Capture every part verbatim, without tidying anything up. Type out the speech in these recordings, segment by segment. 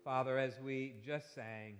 Father, as we just sang,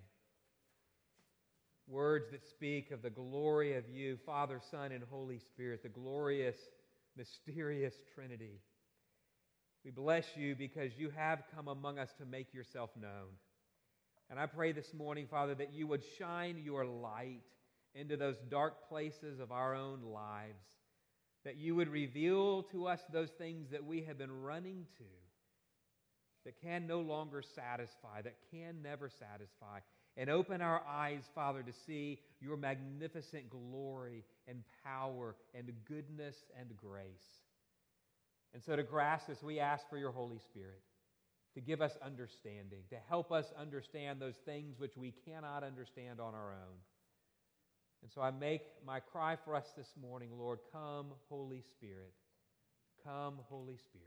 words that speak of the glory of you, Father, Son, and Holy Spirit, the glorious, mysterious Trinity. We bless you because you have come among us to make yourself known. And I pray this morning, Father, that you would shine your light into those dark places of our own lives, that you would reveal to us those things that we have been running to, that can no longer satisfy, that can never satisfy, and open our eyes, Father, to see your magnificent glory and power and goodness and grace. And so to grasp this, we ask for your Holy Spirit to give us understanding, to help us understand those things which we cannot understand on our own. And so I make my cry for us this morning, Lord, come, Holy Spirit. Come, Holy Spirit.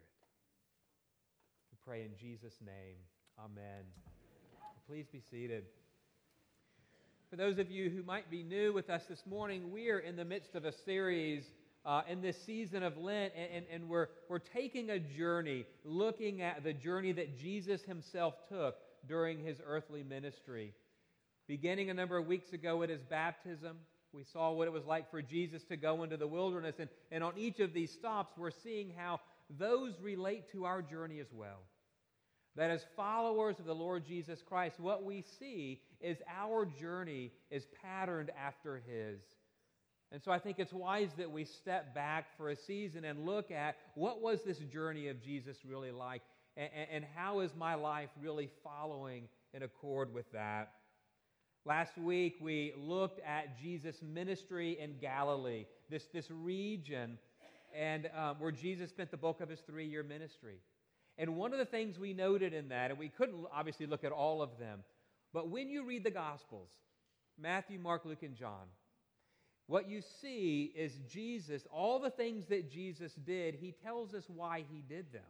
We pray in Jesus' name. Amen. Please be seated. For those of you who might be new with us this morning, we are in the midst of a series uh, in this season of Lent, and, and, and we're, we're taking a journey, looking at the journey that Jesus himself took during his earthly ministry. Beginning a number of weeks ago at his baptism, we saw what it was like for Jesus to go into the wilderness, and, and on each of these stops, we're seeing how those relate to our journey as well. That as followers of the Lord Jesus Christ, what we see is our journey is patterned after his. And so I think it's wise that we step back for a season and look at what was this journey of Jesus really like, and, and how is my life really following in accord with that. Last week we looked at Jesus' ministry in Galilee, this, this region, and um, where Jesus spent the bulk of his three-year ministry. And one of the things we noted in that, and we couldn't obviously look at all of them, but when you read the Gospels, Matthew, Mark, Luke, and John, what you see is Jesus, all the things that Jesus did, he tells us why he did them.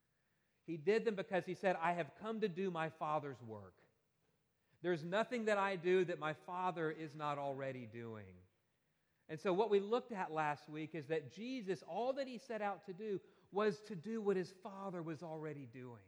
He did them because he said, I have come to do my Father's work. There's nothing that I do that my Father is not already doing. And so what we looked at last week is that Jesus, all that he set out to do was to do what his Father was already doing.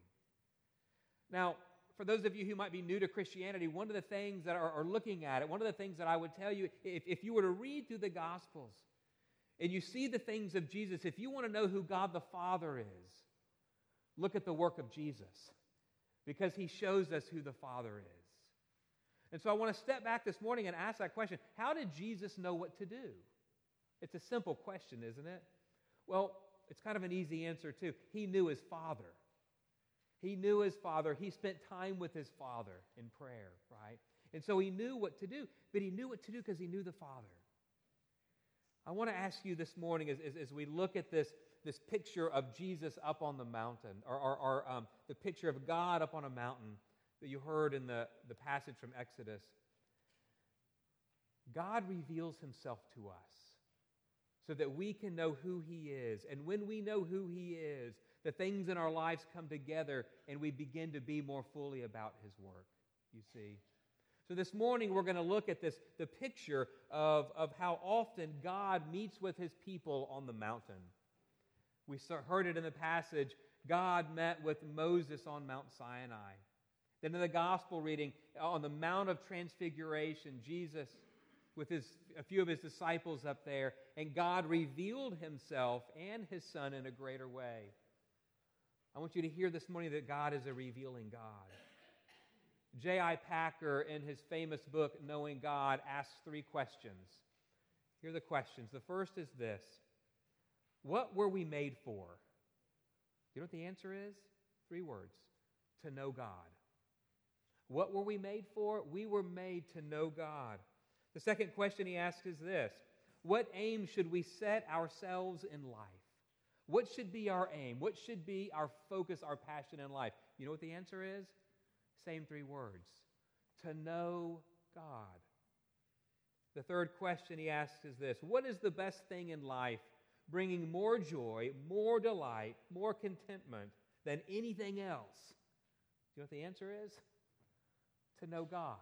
Now, for those of you who might be new to Christianity, one of the things that are, are looking at it, one of the things that I would tell you, if, if you were to read through the Gospels and you see the things of Jesus, if you want to know who God the Father is, look at the work of Jesus, because he shows us who the Father is. And so I want to step back this morning and ask that question. How did Jesus know what to do? It's a simple question, isn't it? Well, it's kind of an easy answer, too. He knew his Father. He knew his Father. He spent time with his Father in prayer, right? And so he knew what to do, but he knew what to do because he knew the Father. I want to ask you this morning, as, as, as we look at this, this picture of Jesus up on the mountain, or, or, or um, the picture of God up on a mountain that you heard in the, the passage from Exodus, God reveals himself to us so that we can know who he is. And when we know who he is, the things in our lives come together and we begin to be more fully about his work, you see. So this morning we're going to look at this, the picture of, of how often God meets with his people on the mountain. We heard it in the passage, God met with Moses on Mount Sinai. Then in the gospel reading, on the Mount of Transfiguration, Jesus with his, a few of his disciples up there, and God revealed himself and his Son in a greater way. I want you to hear this morning that God is a revealing God. J I Packer, in his famous book, Knowing God, asks three questions. Here are the questions. The first is this: what were we made for? You know what the answer is? Three words: to know God. What were we made for? We were made to know God. The second question he asks is this: what aim should we set ourselves in life? What should be our aim? What should be our focus, our passion in life? You know what the answer is? Same three words: to know God. The third question he asks is this: what is the best thing in life, bringing more joy, more delight, more contentment than anything else? Do you know what the answer is? To know God.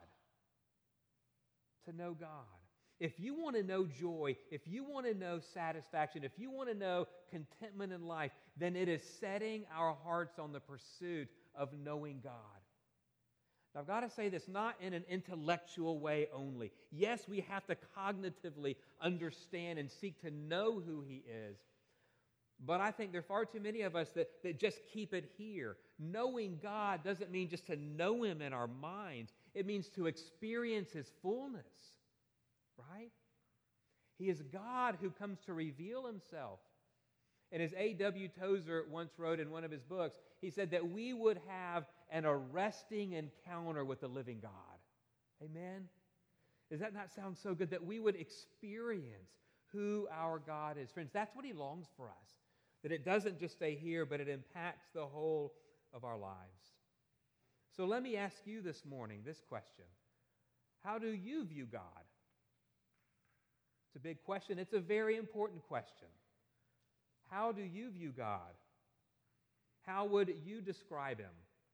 To know God. If you want to know joy, if you want to know satisfaction, if you want to know contentment in life, then it is setting our hearts on the pursuit of knowing God. Now, I've got to say this not in an intellectual way only. Yes, we have to cognitively understand and seek to know who He is. But I think there are far too many of us that, that just keep it here. Knowing God doesn't mean just to know Him in our minds. It means to experience His fullness, right? He is God who comes to reveal Himself. And as A W Tozer once wrote in one of his books, he said that we would have an arresting encounter with the living God. Amen? Does that not sound so good? That we would experience who our God is. Friends, that's what He longs for us. That it doesn't just stay here, but it impacts the whole of our lives. So let me ask you this morning this question. How do you view God? It's a big question. It's a very important question. How do you view God? How would you describe Him?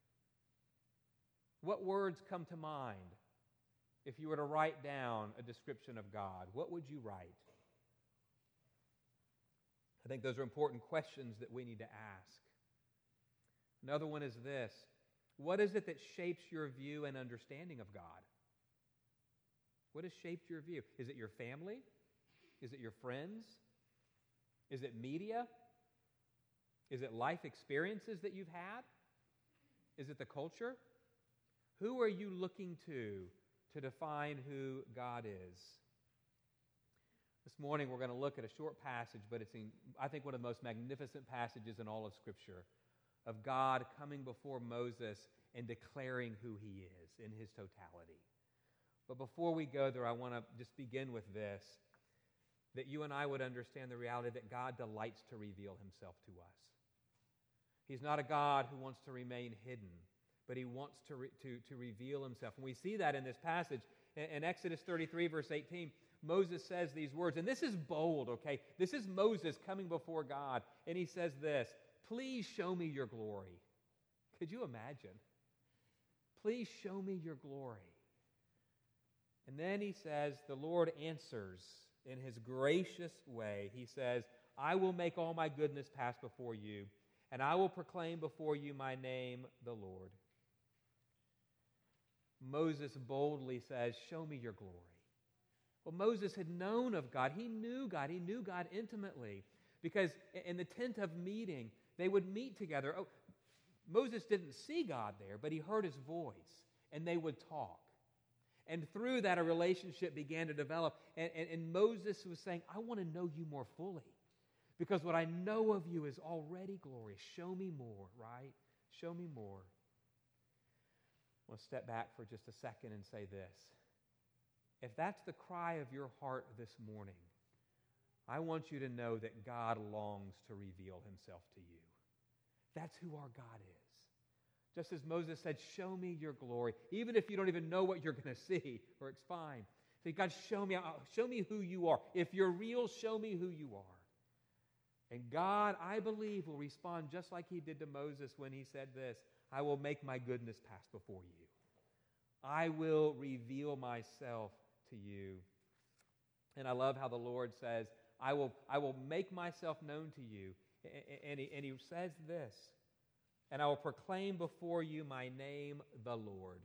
What words come to mind if you were to write down a description of God? What would you write? I think those are important questions that we need to ask. Another one is this. What is it that shapes your view and understanding of God? What has shaped your view? Is it your family? Is it your friends? Is it media? Is it life experiences that you've had? Is it the culture? Who are you looking to to define who God is? This morning we're going to look at a short passage, but it's, in, I think, one of the most magnificent passages in all of Scripture of God coming before Moses and declaring who He is in His totality. But before we go there, I want to just begin with this, that you and I would understand the reality that God delights to reveal Himself to us. He's not a God who wants to remain hidden, but He wants to, re- to, to reveal Himself. And we see that in this passage. In, in Exodus thirty-three, verse eighteen, Moses says these words, and this is bold, okay? This is Moses coming before God, and he says this, "Please show me your glory." Could you imagine? Please show me your glory. And then he says, the Lord answers in His gracious way. He says, "I will make all my goodness pass before you, and I will proclaim before you my name, the Lord." Moses boldly says, "Show me your glory." Well, Moses had known of God. He knew God. He knew God intimately because in the tent of meeting, they would meet together. Oh, Moses didn't see God there, but he heard His voice, and they would talk. And through that, a relationship began to develop. And, and, and Moses was saying, "I want to know you more fully because what I know of you is already glorious. Show me more," right? Show me more. I want to step back for just a second and say this. If that's the cry of your heart this morning, I want you to know that God longs to reveal Himself to you. That's who our God is. Just as Moses said, "Show me your glory," even if you don't even know what you're going to see, or it's fine. Say, "God, show me, show me who you are. If you're real, show me who you are." And God, I believe, will respond just like He did to Moses when He said this, "I will make my goodness pass before you. I will reveal myself to you." And I love how the Lord says, I will, I will make myself known to you. And he, and he says this, "And I will proclaim before you my name, the Lord."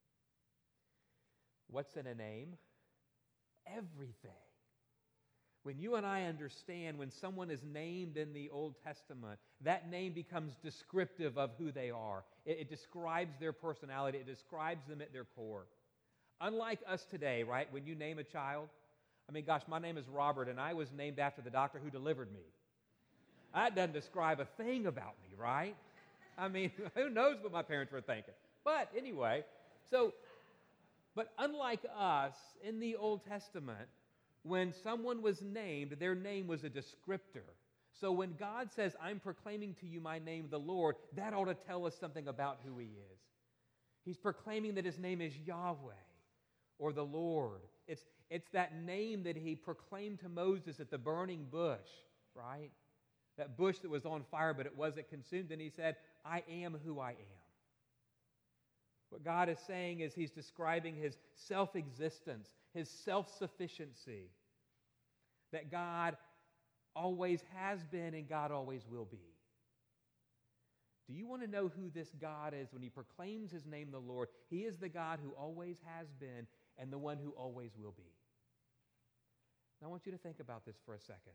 What's in a name? Everything. When you and I understand when someone is named in the Old Testament, that name becomes descriptive of who they are. It, it describes their personality. It describes them at their core. Unlike us today, right, when you name a child, I mean, gosh, my name is Robert, and I was named after the doctor who delivered me. That doesn't describe a thing about me, right? I mean, who knows what my parents were thinking? But anyway, so, but unlike us, in the Old Testament, when someone was named, their name was a descriptor. So when God says, "I'm proclaiming to you my name, the Lord," that ought to tell us something about who He is. He's proclaiming that His name is Yahweh, or the Lord. It's, it's that name that He proclaimed to Moses at the burning bush, right? That bush that was on fire, but it wasn't consumed. And He said, "I am who I am." What God is saying is He's describing His self-existence, His self-sufficiency, that God always has been and God always will be. Do you want to know who this God is when he proclaims his name, the Lord? He is the God who always has been and the one who always will be. Now, I want you to think about this for a second.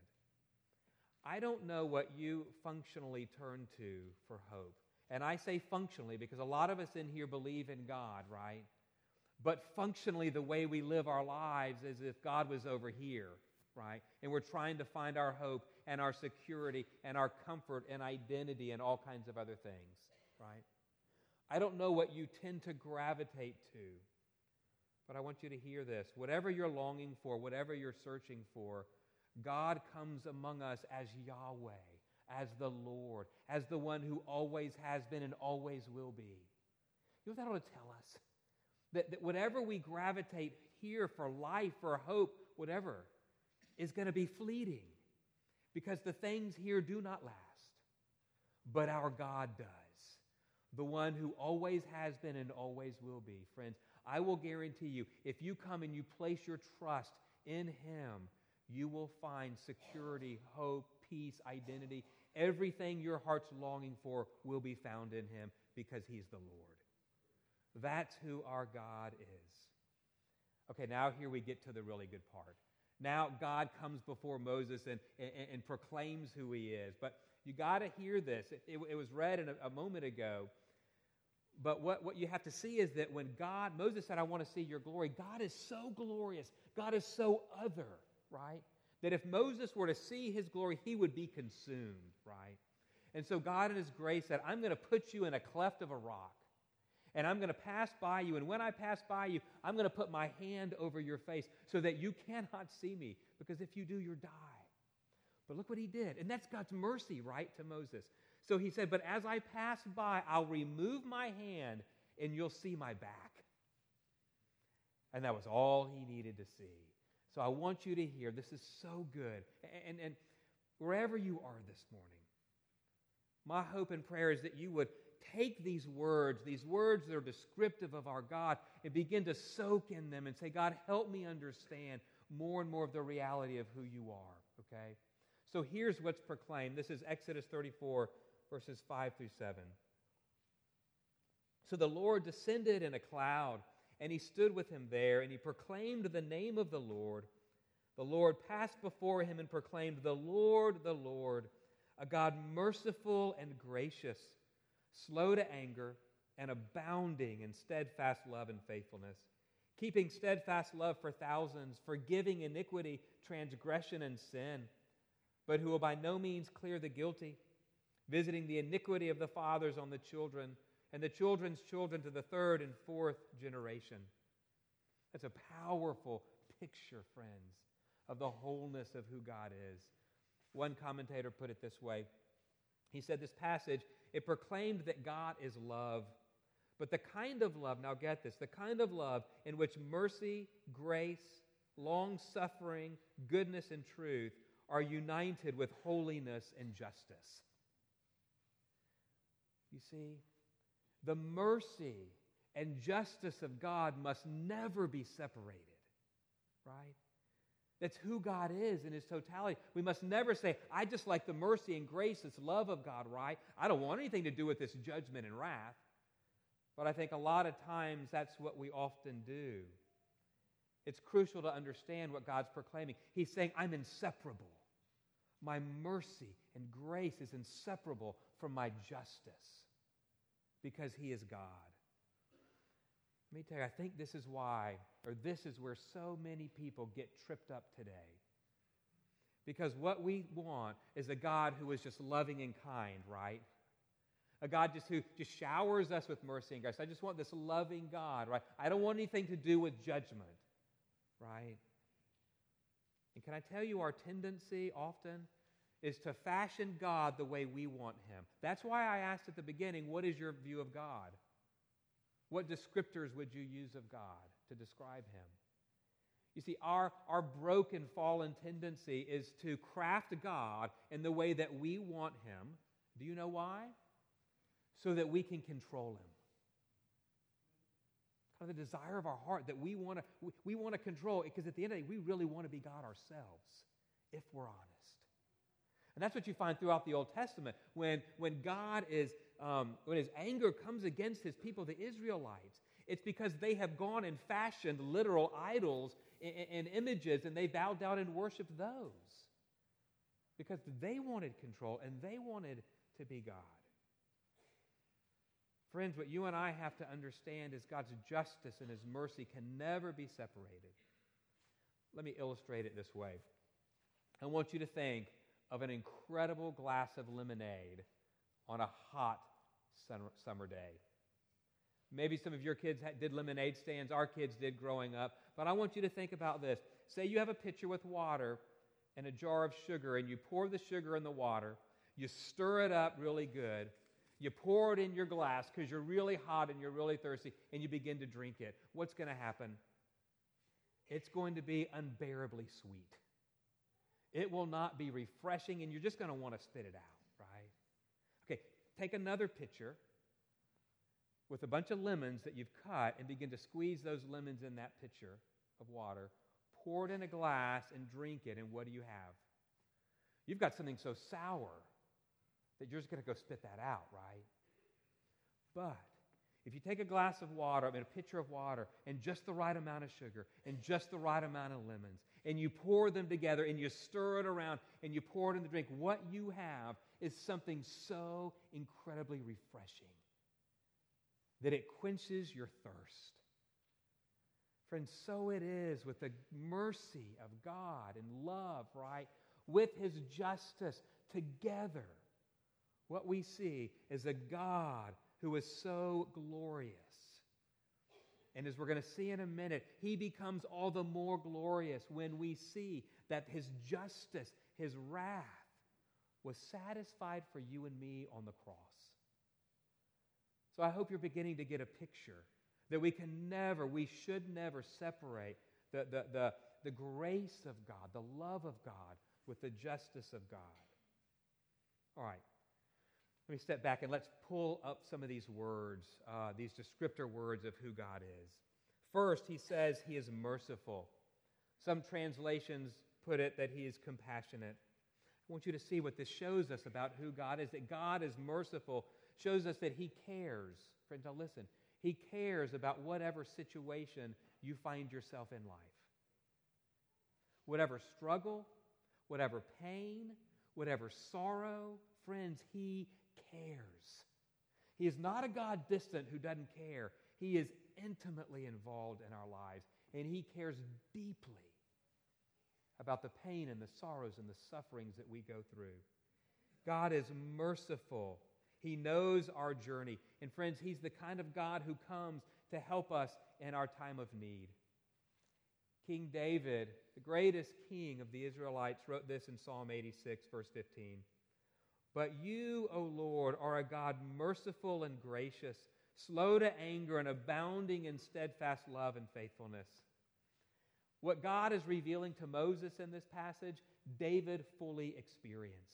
I don't know what you functionally turn to for hope. And I say functionally because a lot of us in here believe in God, right? But functionally, the way we live our lives is as if God was over here, right? And we're trying to find our hope and our security and our comfort and identity and all kinds of other things, right? I don't know what you tend to gravitate to, but I want you to hear this. Whatever you're longing for, whatever you're searching for, God comes among us as Yahweh, as the Lord, as the one who always has been and always will be. You know what that ought to tell us? That, that whatever we gravitate here for life, for hope, whatever, is going to be fleeting. Because the things here do not last. But our God does. The one who always has been and always will be. Friends, I will guarantee you, if you come and you place your trust in Him, you will find security, hope, peace, identity. Everything your heart's longing for will be found in Him because He's the Lord. That's who our God is. Okay, now here we get to the really good part. Now God comes before Moses and, and, and proclaims who He is. But you got to hear this. It, it, it was read in a, a moment ago. But what, what you have to see is that when God, Moses said, I want to see your glory, God is so glorious. God is so other, right? That if Moses were to see His glory, he would be consumed, right? And so God in His grace said, I'm going to put you in a cleft of a rock. And I'm going to pass by you. And when I pass by you, I'm going to put my hand over your face so that you cannot see me. Because if you do, you'll die. But look what He did. And that's God's mercy, right, to Moses. So He said, but as I pass by, I'll remove my hand and you'll see my back. And that was all He needed to see. So I want you to hear, this is so good. And, and wherever you are this morning, my hope and prayer is that you would take these words, these words that are descriptive of our God, and begin to soak in them and say, God, help me understand more and more of the reality of who you are, okay? So here's what's proclaimed. This is Exodus thirty-four, verses five through seven. So the Lord descended in a cloud, and He stood with him there, and He proclaimed the name of the Lord. The Lord passed before him and proclaimed, the Lord, the Lord, a God merciful and gracious, slow to anger, and abounding in steadfast love and faithfulness, keeping steadfast love for thousands, forgiving iniquity, transgression, and sin, but who will by no means clear the guilty, visiting the iniquity of the fathers on the children, and the children's children to the third and fourth generation. That's a powerful picture, friends, of the wholeness of who God is. One commentator put it this way. He said this passage, it proclaimed that God is love, but the kind of love, now get this, the kind of love in which mercy, grace, long-suffering, goodness, and truth are united with holiness and justice. You see, the mercy and justice of God must never be separated, right? That's who God is in His totality. We must never say, I just like the mercy and grace, this love of God, right? I don't want anything to do with this judgment and wrath. But I think a lot of times that's what we often do. It's crucial to understand what God's proclaiming. He's saying, I'm inseparable. My mercy and grace is inseparable from my justice because He is God. Let me tell you, I think this is why, or this is where so many people get tripped up today. Because what we want is a God who is just loving and kind, right? A God just who just showers us with mercy and grace. I just want this loving God, right? I don't want anything to do with judgment, right? And can I tell you, our tendency often is to fashion God the way we want Him. That's why I asked at the beginning, what is your view of God? What descriptors would you use of God to describe Him? You see, our, our broken, fallen tendency is to craft God in the way that we want Him. Do you know why? So that we can control Him. Kind of the desire of our heart that we want to we, we want to control, because at the end of the day, we really want to be God ourselves, if we're honest. And that's what you find throughout the Old Testament. When, when God is um, when his anger comes against his people, the Israelites, it's because they have gone and fashioned literal idols and, and images, and they bowed down and worshiped those because they wanted control and they wanted to be God. Friends, what you and I have to understand is God's justice and his mercy can never be separated. Let me illustrate it this way. I want you to think of an incredible glass of lemonade on a hot summer day. Maybe some of your kids did lemonade stands. Our kids did growing up. But I want you to think about this. Say you have a pitcher with water and a jar of sugar, and you pour the sugar in the water. You stir it up really good. You pour it in your glass because you're really hot and you're really thirsty, and you begin to drink it. What's going to happen? It's going to be unbearably sweet. It will not be refreshing, and you're just going to want to spit it out, right? Okay, take another pitcher with a bunch of lemons that you've cut and begin to squeeze those lemons in that pitcher of water. Pour it in a glass and drink it, and what do you have? You've got something so sour that you're just going to go spit that out, right? But if you take a glass of water, I mean a pitcher of water, and just the right amount of sugar, and just the right amount of lemons, and you pour them together, and you stir it around, and you pour it in the drink, what you have is something so incredibly refreshing that it quenches your thirst. Friends, so it is with the mercy of God and love, right? With his justice together. What we see is a God who is so glorious. And as we're going to see in a minute, he becomes all the more glorious when we see that his justice, his wrath, was satisfied for you and me on the cross. So I hope you're beginning to get a picture that we can never, we should never separate the, the, the, the grace of God, the love of God, with the justice of God. All right. Let me step back and let's pull up some of these words, uh, these descriptor words of who God is. First, he says he is merciful. Some translations put it that he is compassionate. I want you to see what this shows us about who God is, that God is merciful, shows us that he cares. Friends, now listen. He cares about whatever situation you find yourself in life. Whatever struggle, whatever pain, whatever sorrow, friends, he cares. He is not a God distant who doesn't care. He is intimately involved in our lives, and he cares deeply about the pain and the sorrows and the sufferings that we go through. God is merciful. He knows our journey. And friends, he's the kind of God who comes to help us in our time of need. King David, the greatest king of the Israelites, wrote this in Psalm eighty-six, verse fifteen. But you, O Lord, are a God merciful and gracious, slow to anger and abounding in steadfast love and faithfulness. What God is revealing to Moses in this passage, David fully experienced.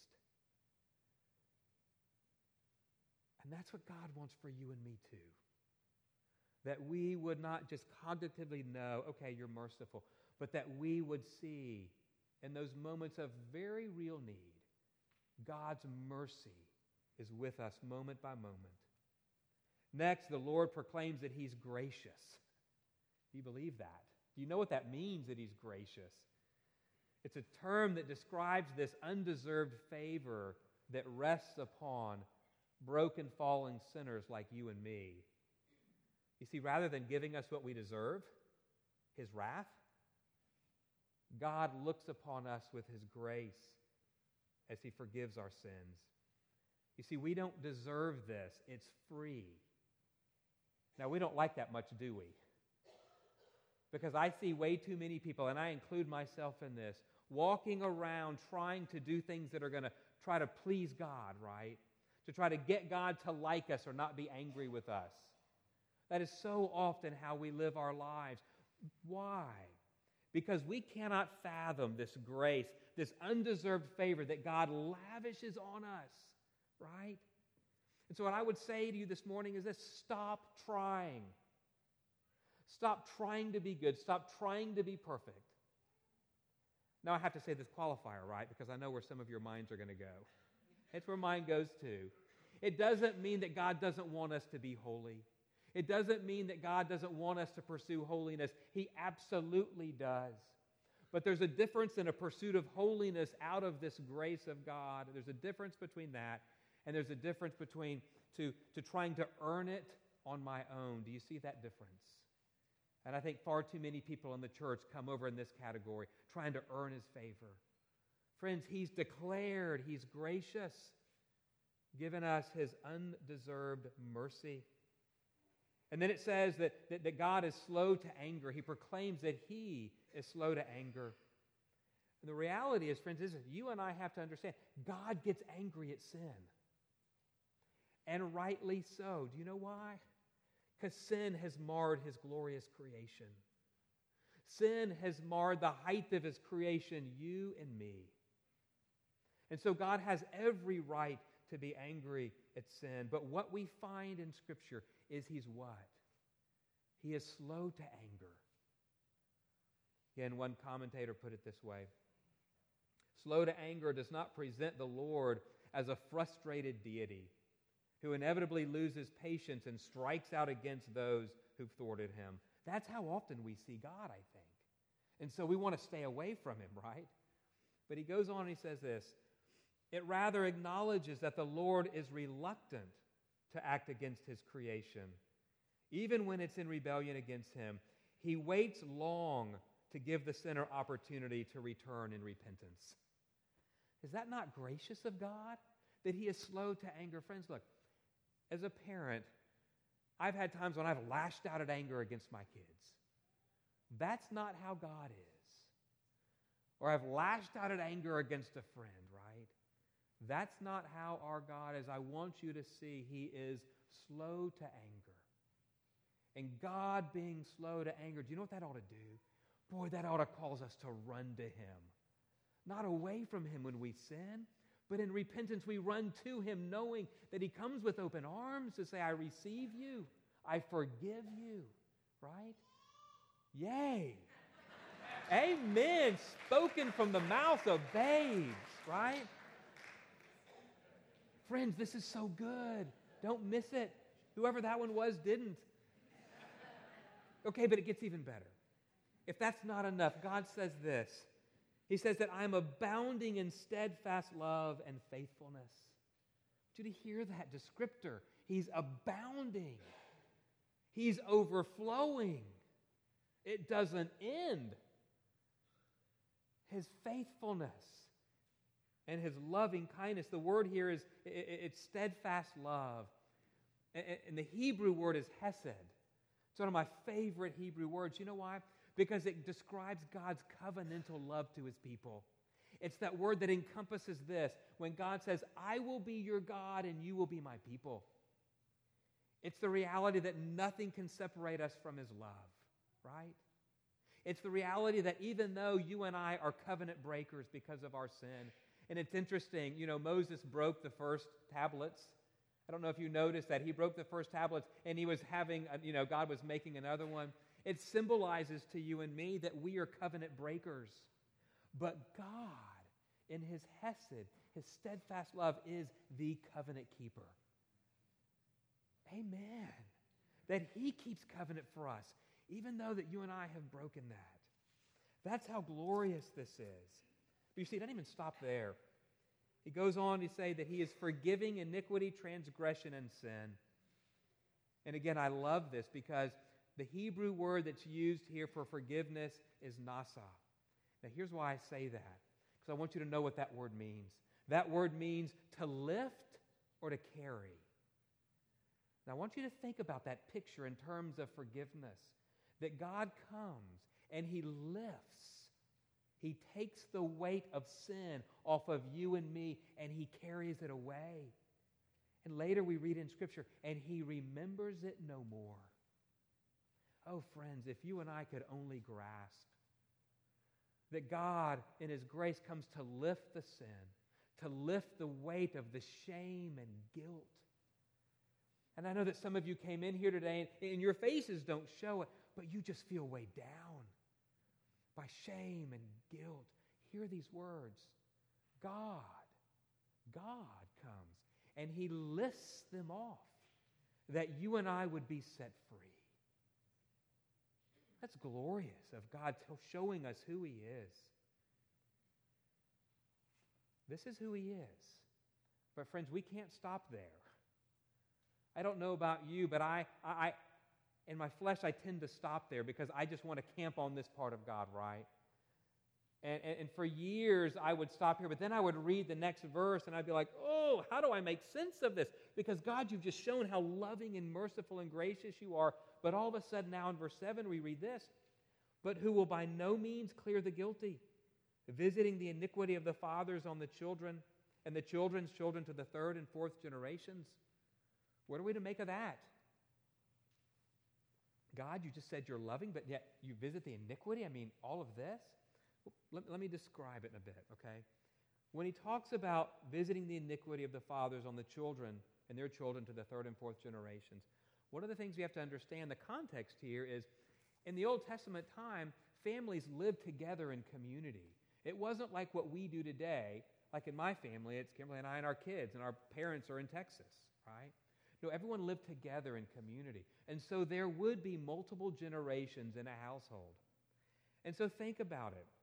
And that's what God wants for you and me too. That we would not just cognitively know, okay, you're merciful, but that we would see in those moments of very real need, God's mercy is with us moment by moment. Next, the Lord proclaims that he's gracious. Do you believe that? Do you know what that means, that he's gracious? It's a term that describes this undeserved favor that rests upon broken, fallen sinners like you and me. You see, rather than giving us what we deserve, his wrath, God looks upon us with his grace as he forgives our sins. You see, we don't deserve this. It's free. Now, we don't like that much, do we? Because I see way too many people, and I include myself in this, walking around trying to do things that are going to try to please God, right? To try to get God to like us or not be angry with us. That is so often how we live our lives. Why? Because we cannot fathom this grace, this undeserved favor that God lavishes on us, right? And so what I would say to you this morning is this: stop trying. Stop trying to be good. Stop trying to be perfect. Now I have to say this qualifier, right? Because I know where some of your minds are going to go. It's where mine goes too. It doesn't mean that God doesn't want us to be holy. It doesn't mean that God doesn't want us to pursue holiness. He absolutely does. But there's a difference in a pursuit of holiness out of this grace of God. There's a difference between that, and there's a difference between to, to trying to earn it on my own. Do you see that difference? And I think far too many people in the church come over in this category, trying to earn His favor. Friends, He's declared He's gracious, given us His undeserved mercy. And then it says that, that, that God is slow to anger. He proclaims that He is slow to anger. And the reality is, friends, is that you and I have to understand, God gets angry at sin. And rightly so. Do you know why? Because sin has marred His glorious creation. Sin has marred the height of His creation, you and me. And so God has every right to be angry at sin. But what we find in Scripture is He's what? He is slow to anger. Again, one commentator put it this way. Slow to anger does not present the Lord as a frustrated deity who inevitably loses patience and strikes out against those who've thwarted Him. That's how often we see God, I think. And so we want to stay away from Him, right? But he goes on and he says this, it rather acknowledges that the Lord is reluctant to act against His creation. Even when it's in rebellion against Him, He waits long to give the sinner opportunity to return in repentance. Is that not gracious of God? That He is slow to anger? Friends, look, as a parent, I've had times when I've lashed out at anger against my kids. That's not how God is. Or I've lashed out at anger against a friend, right? That's not how our God is. I want you to see He is slow to anger. And God being slow to anger, do you know what that ought to do? Boy, that ought to cause us to run to Him. Not away from Him when we sin, but in repentance we run to Him knowing that He comes with open arms to say, I receive you, I forgive you, right? Yay! Amen. Spoken from the mouth of babes, right? Friends, this is so good. Don't miss it. Whoever that one was didn't. Okay, but it gets even better. If that's not enough, God says this. He says that I'm abounding in steadfast love and faithfulness. Did you hear that descriptor? He's abounding. He's overflowing. It doesn't end. His faithfulness and His loving kindness. The word here is, it's steadfast love. And the Hebrew word is hesed. It's one of my favorite Hebrew words. You know why? Because it describes God's covenantal love to His people. It's that word that encompasses this. When God says, I will be your God and you will be my people. It's the reality that nothing can separate us from His love, right? It's the reality that even though you and I are covenant breakers because of our sin, and it's interesting, you know, Moses broke the first tablets. I don't know if you noticed that. He broke the first tablets and he was having, a, you know, God was making another one. It symbolizes to you and me that we are covenant breakers. But God, in His hesed, His steadfast love, is the covenant keeper. Amen. That He keeps covenant for us, even though that you and I have broken that. That's how glorious this is. But you see, it doesn't even stop there. He goes on to say that He is forgiving iniquity, transgression, and sin. And again, I love this because the Hebrew word that's used here for forgiveness is nasa. Now, here's why I say that. Because I want you to know what that word means. That word means to lift or to carry. Now, I want you to think about that picture in terms of forgiveness. That God comes and He lifts. He takes the weight of sin off of you and me and He carries it away. And later we read in Scripture, and He remembers it no more. Oh, friends, if you and I could only grasp that God in His grace comes to lift the sin, to lift the weight of the shame and guilt. And I know that some of you came in here today and your faces don't show it, but you just feel weighed down by shame and guilt. Hear these words. God, God comes And he lists them off that you and I would be set free. That's glorious of God showing us who he is. This is who he is. But friends, we can't stop there. I don't know about you, but I, I, in my flesh, I tend to stop there because I just want to camp on this part of God, right? And, and, and for years, I would stop here, but then I would read the next verse, and I'd be like, oh, how do I make sense of this? Because, God, you've just shown how loving and merciful and gracious you are. But all of a sudden, now in verse seven, we read this, but who will by no means clear the guilty, visiting the iniquity of the fathers on the children, and the children's children to the third and fourth generations. What are we to make of that? God, you just said you're loving, but yet you visit the iniquity? I mean, all of this? Let, let me describe it in a bit, okay? When he talks about visiting the iniquity of the fathers on the children and their children to the third and fourth generations, one of the things we have to understand, the context here is, in the Old Testament time, families lived together in community. It wasn't like what we do today. Like in my family, it's Kimberly and I and our kids, and our parents are in Texas, right? No, everyone lived together in community. And so there would be multiple generations in a household. And so think about it.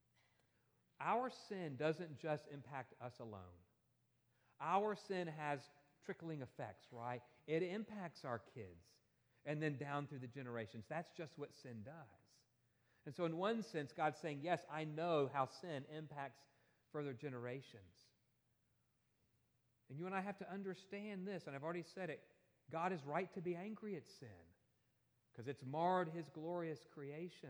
Our sin doesn't just impact us alone. Our sin has trickling effects, right? It impacts our kids and then down through the generations. That's just what sin does. And so in one sense, God's saying, yes, I know how sin impacts further generations. And you and I have to understand this, and I've already said it. God is right to be angry at sin because it's marred his glorious creation.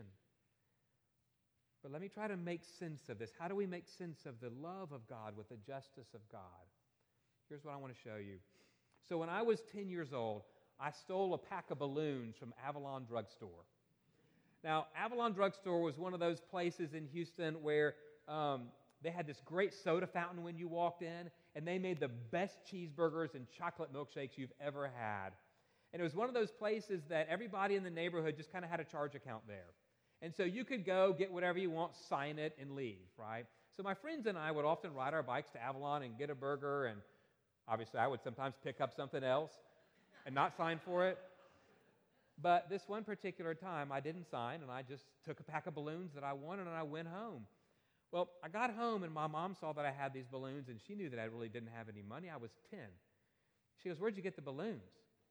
But let me try to make sense of this. How do we make sense of the love of God with the justice of God? Here's what I want to show you. So when I was ten years old, I stole a pack of balloons from Avalon Drugstore. Now, Avalon Drugstore was one of those places in Houston where um, they had this great soda fountain when you walked in, and they made the best cheeseburgers and chocolate milkshakes you've ever had. And it was one of those places that everybody in the neighborhood just kind of had a charge account there. And so you could go, get whatever you want, sign it, and leave, right? So my friends and I would often ride our bikes to Avalon and get a burger, and obviously I would sometimes pick up something else and not sign for it. But this one particular time, I didn't sign, and I just took a pack of balloons that I wanted, and I went home. Well, I got home, and my mom saw that I had these balloons, and she knew that I really didn't have any money. I was ten. She goes, where'd you get the balloons?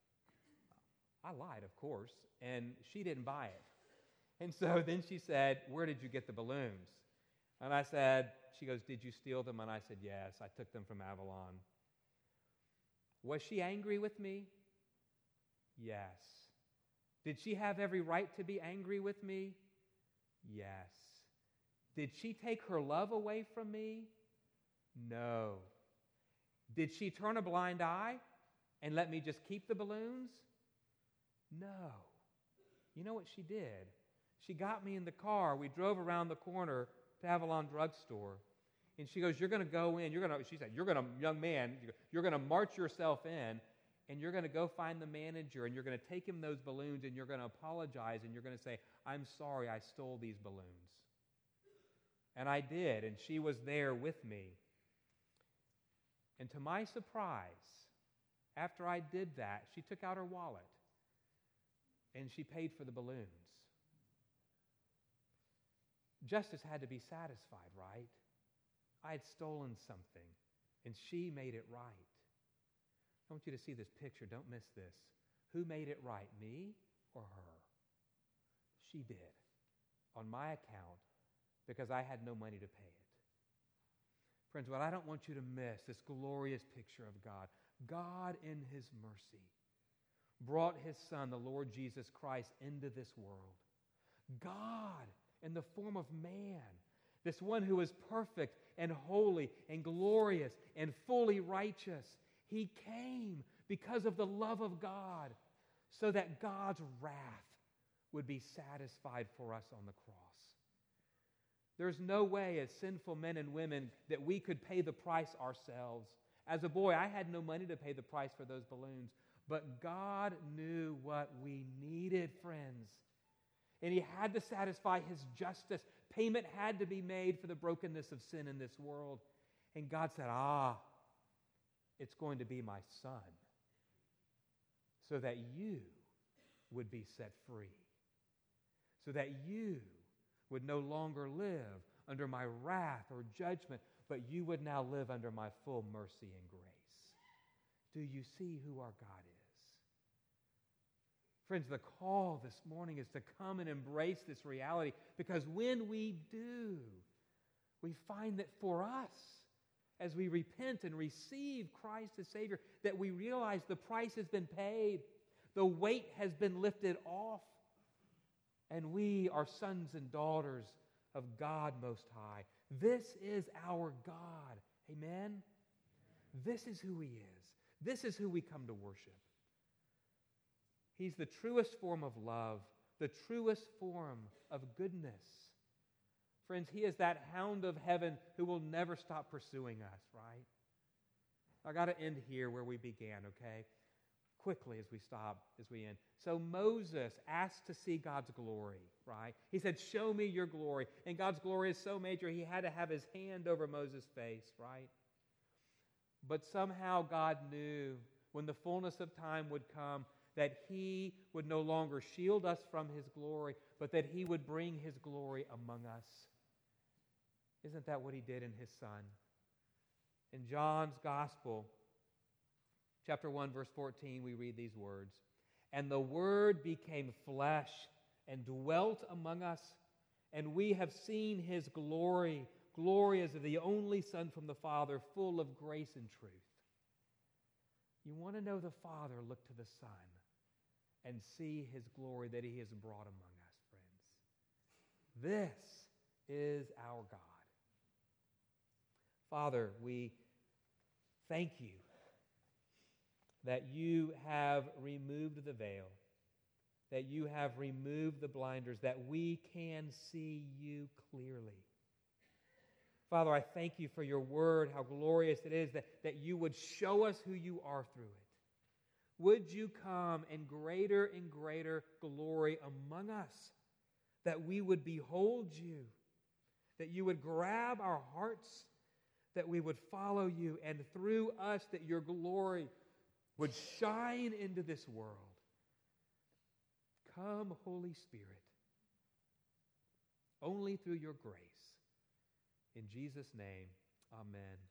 I lied, of course, and she didn't buy it. And so then she said, where did you get the balloons? And I said, she goes, did you steal them? And I said, yes, I took them from Avalon. Was she angry with me? Yes. Did she have every right to be angry with me? Yes. Did she take her love away from me? No. Did she turn a blind eye and let me just keep the balloons? No. You know what she did? She got me in the car. We drove around the corner to Avalon Drugstore. And she goes, you're going to go in. You're going to, she said, you're going to, young man, you're going to march yourself in, and you're going to go find the manager, and you're going to take him those balloons, and you're going to apologize, and you're going to say, I'm sorry I stole these balloons. And I did, and she was there with me. And to my surprise, after I did that, she took out her wallet, and she paid for the balloons. Justice had to be satisfied, right? I had stolen something, and she made it right. I want you to see this picture. Don't miss this. Who made it right, me or her? She did, on my account, because I had no money to pay it. Friends, what I don't want you to miss, this glorious picture of God. God, in his mercy, brought his Son, the Lord Jesus Christ, into this world. God, in the form of man, this one who is perfect and holy and glorious and fully righteous, he came because of the love of God so that God's wrath would be satisfied for us on the cross. There's no way as sinful men and women that we could pay the price ourselves. As a boy, I had no money to pay the price for those balloons, but God knew what we needed, friends. And he had to satisfy his justice. Payment had to be made for the brokenness of sin in this world. And God said, ah, it's going to be my Son, so that you would be set free, so that you would no longer live under my wrath or judgment, but you would now live under my full mercy and grace. Do you see who our God is? Friends, the call this morning is to come and embrace this reality, because when we do, we find that for us, as we repent and receive Christ as Savior, that we realize the price has been paid, the weight has been lifted off, and we are sons and daughters of God Most High. This is our God. Amen? This is who He is. This is who we come to worship. He's the truest form of love, the truest form of goodness. Friends, He is that hound of heaven who will never stop pursuing us, right? I got to end here where we began, okay? Quickly as we stop, as we end. So Moses asked to see God's glory, right? He said, show me your glory. And God's glory is so major, he had to have his hand over Moses' face, right? But somehow God knew when the fullness of time would come that he would no longer shield us from his glory, but that he would bring his glory among us. Isn't that what he did in his Son? In John's Gospel, chapter one, verse fourteen, we read these words, "And the Word became flesh and dwelt among us, and we have seen His glory, glory as of the only Son from the Father, full of grace and truth." You want to know the Father, look to the Son and see His glory that He has brought among us, friends. This is our God. Father, we thank you that you have removed the veil, that you have removed the blinders, that we can see you clearly. Father, I thank you for your word, how glorious it is that, that you would show us who you are through it. Would you come in greater and greater glory among us, that we would behold you, that you would grab our hearts, that we would follow you, and through us that your glory would shine into this world. Come, Holy Spirit, only through your grace. In Jesus' name, amen.